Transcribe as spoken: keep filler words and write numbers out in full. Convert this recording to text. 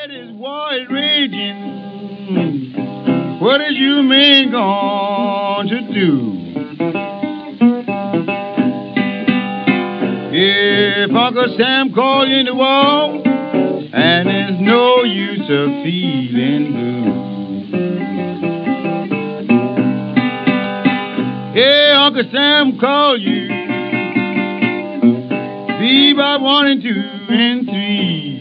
this war is raging. What is you men going to do? If Uncle Sam called you in the wall, and there's no use of feeling blue. Hey, Uncle Sam called you, be by one and two and three.